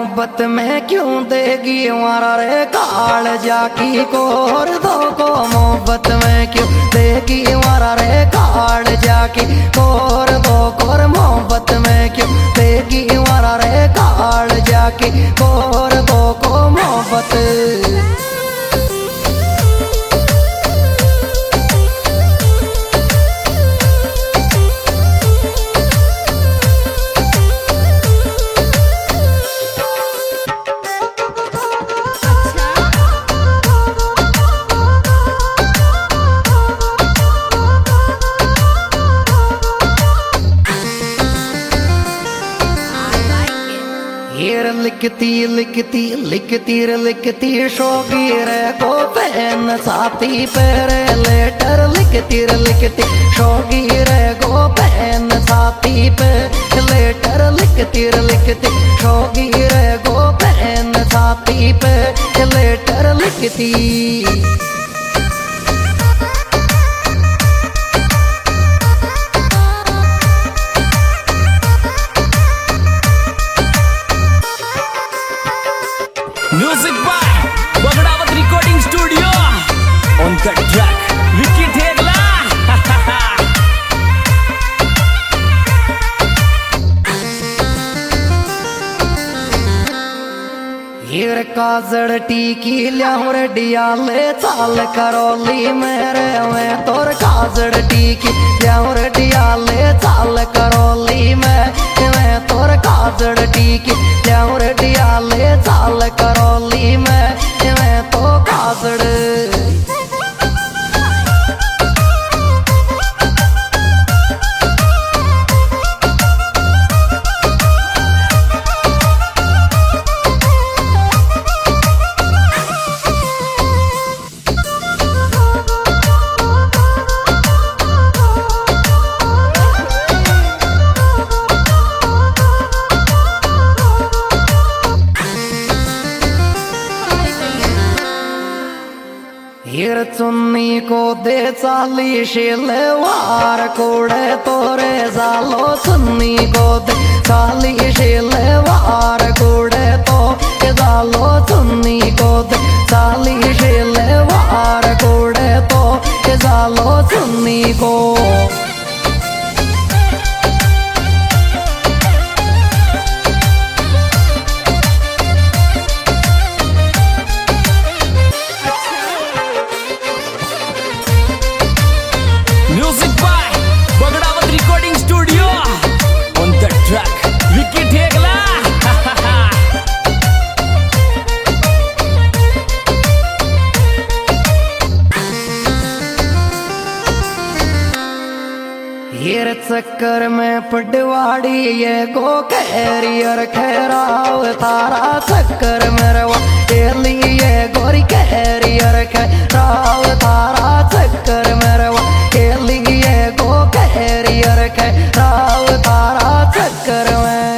मोहब्बत में क्यों देगी हमारा रे काल जाकी कोर दो को मोहब्बत में क्यों देगी हमारा रे काल जाकी कोर दो कोर मोहब्बत में क्यों देगी हमारा रे काल जाकी कोर दो को मोहब्बत। लिखती लिखती लिखती लिखती शौकीर को बहन साथी पर लेटर लिखती लिखती शौकीर को बहन साथी पर लेटर लिखती लिखती शौकीर को बहन साथी पर लेटर लिखती। Music by Bagdawat Recording Studio. On the track, Vicky Thegla. हीर काजड़ टीकी लियाऊं रेडिया ले चाल करोली मेरे में तोर काजड़ टीकी लियाऊं रेडिया ले चाल करोली मैं तोर काजड़ टीकी लियाऊं रेडिया ले चाल करोली मैं तो काजड़। हीर चुन्नी को दे चाली शिलवार कोड़े तोरे जालो चुन्नी को दे चाली शिलवार कोड़े तो जालो चुन्नी को दे चाली शिलवार कोड़े तो जालो चुन्नी को। Music by Bagdawat Recording Studio. On the track, Vicky Thegla. हीर चक्कर में पटवाड़ी ये गो कैरियर खैराव तारा चक्कर में रवा लिए गोरी कैरियर खैराव तारा चक्कर में रवा लिए गो कैरियर खैराव तारा चक्कर में।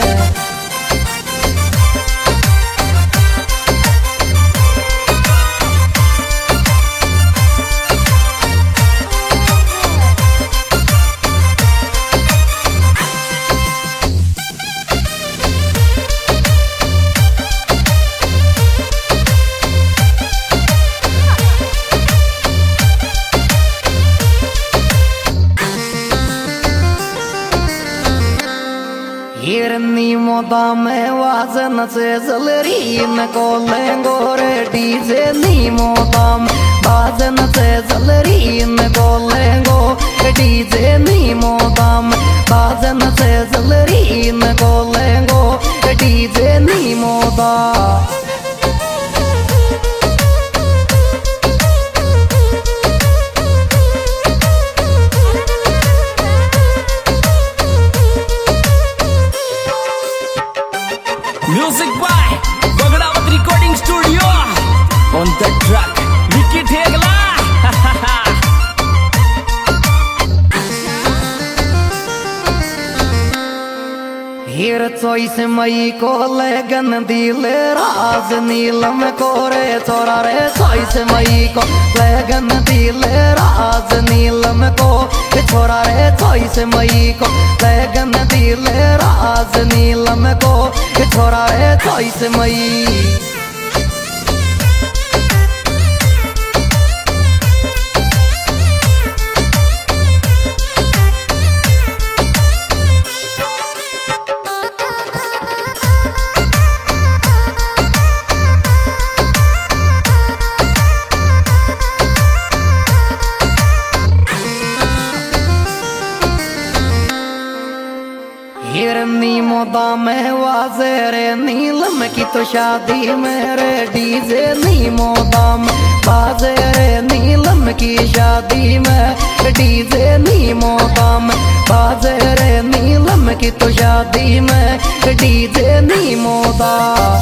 हिरनी मोदा में वाजन से जलरीन को लेंगो रे डीजे नी मोदा में वाजन से जलरीन को लेंगो डीजे नी मोदा में वाजन से जलरीन को लेंगो डीजे नी मोदा। Music by Bagdawat Recording Studio. On the track, Vicky Thegla. हीर 24 मई को लगन दिले राज नीलम को रे चोरा रे 24 मई को लगन दिले राज नीलम को छोरा रे 24 मई को लगन दिले राज नीलम को छोरा रे 24 मई। हिरनी मोदा में वाजे रे नीलम की तो शादी में रे डीजे नी मोदा में बाजे रे नीलम की शादी में डीजे नी मोदा में बाजे रे नीलम की तो शादी में डीजे नी मोदा।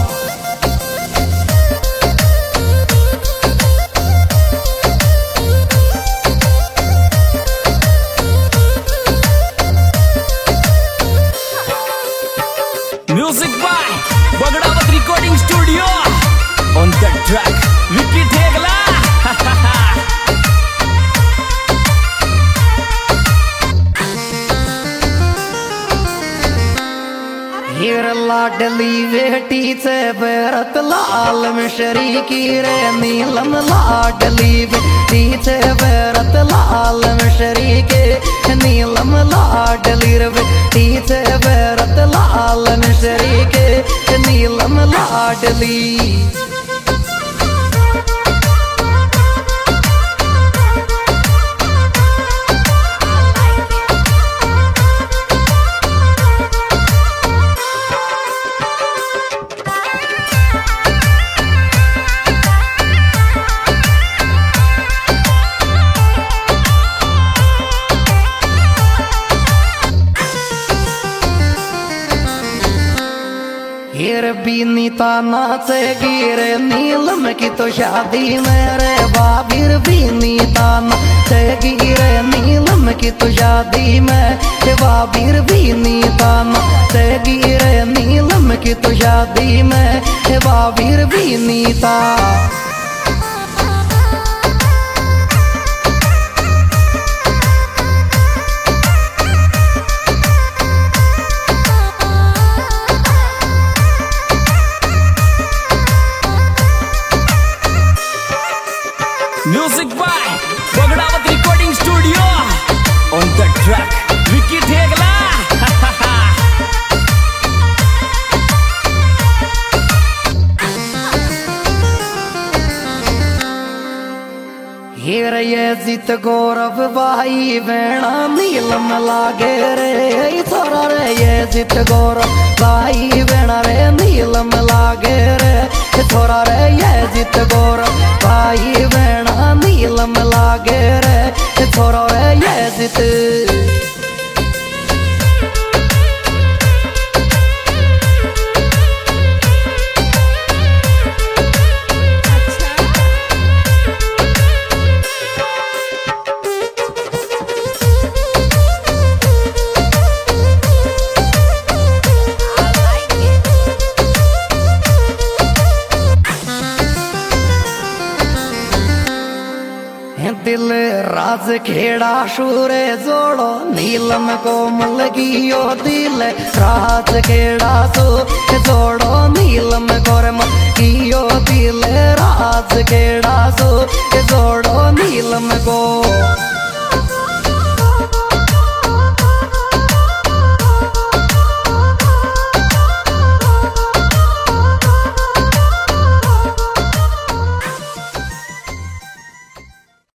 Music by Bagdawat Recording Studio. On the track, Vicky Thegla. हीर लाडली बेटी से बेरत लाल मिश्री की रे नीलम लाडली बेटी से बेरत लाल मिश्री के नीलम लाडली रे बेटी से बेरत लाल मिश्री के नीलम लाडली। हीर बीनीता नाचे गिरे नीलम की तो शादी में रे बाबीर बीनीता नाचे गिरे नीलम की तो शादी में बाबीर बीनीता नाचे गिरे नीलम की तो शादी में Babir Binita. Music by Bagdawat Recording Studio. On the track, Vicky Thegla. हीर ये जित गौरव भाई बेड़ा नीलम लागे रे छोरा रे ये जित गौरव भाई बेड़ा रे नीलम लागे रे छोरा रे ये जित गौरव भाई बेड़ा नीलम लागे रे छोरा रे ये जित। दिल राज खेड़ा शूरे जोड़ो नीलम को मलगियो दिल राज खेड़ा सो जोड़ो नीलम गोर मलगियो दिल राज खेड़ा सो जोड़ो नीलम को।